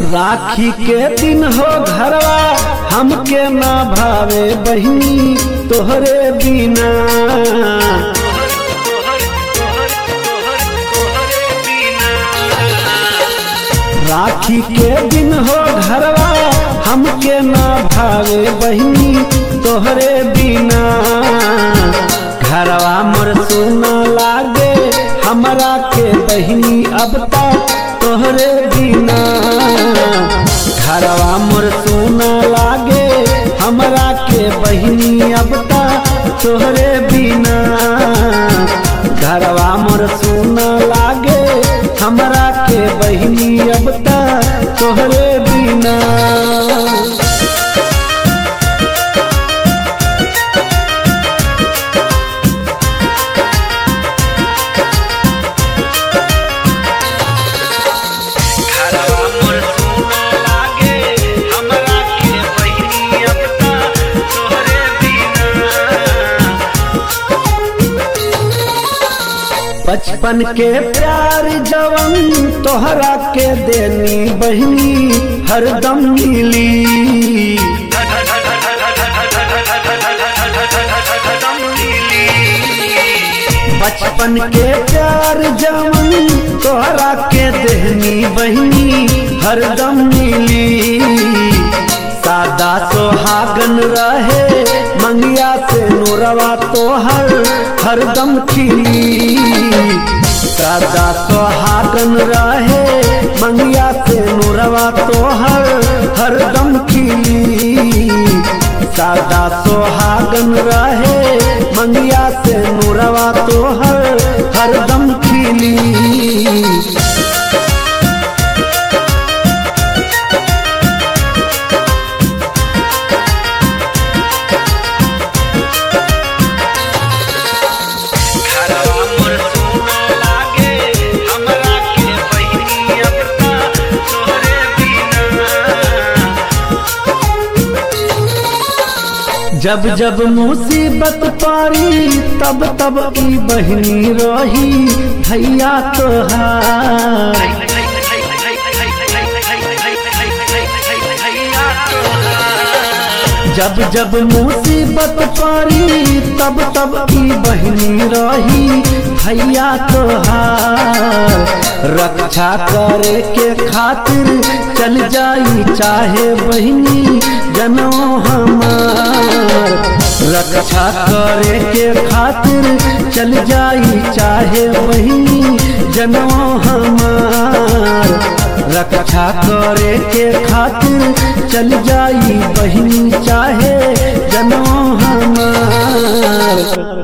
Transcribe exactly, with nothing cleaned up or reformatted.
राखी के दिन हो घरवा हमके ना भावे बहिनी तोहरे बिना। राखी के दिन हो घरवा हमके ना भावे बहिनी तोहरे बिना। घरवा मोर सुना लागे हमरा के बहिनी अब तक तोहरे बिना। घरवा मोर सुना लागे हमरा के बहिनी अब तक तोहरे बिना। घरवा मोर सुना लागे हमरा के बहिनी अब तक तोहरे बिना। बचपन के प्यार जवन तोहरा के देनी बहिनी हरदम मिली। बचपन के प्यार जवन तोहरा के देनी बहिनी हरदम मिली। सादा सोहागन रहे मंगिया से नूरवा तोहर हरदम खिली। सादा सोहागन रहे मंगिया से नूरवा तोहर हरदम खिली। सादा सोहागन रहे मंगिया से नूरवा तोहर हरदम खिली। जब जब मुसीबत पारी तब तब की बहिनी रही भैया तोहार। जब जब मुसीबत पारी तब तब की बहिनी रही भैया तोहार। रक्षा करे के खातिर चल जाई चाहे बहिनी जनो हमार। रक्षा करे के खातिर चल जाई चाहे बहिनी जनो हमार। रक्षा करे के खातिर चल जाई बहिनी चाहे जनो हमार।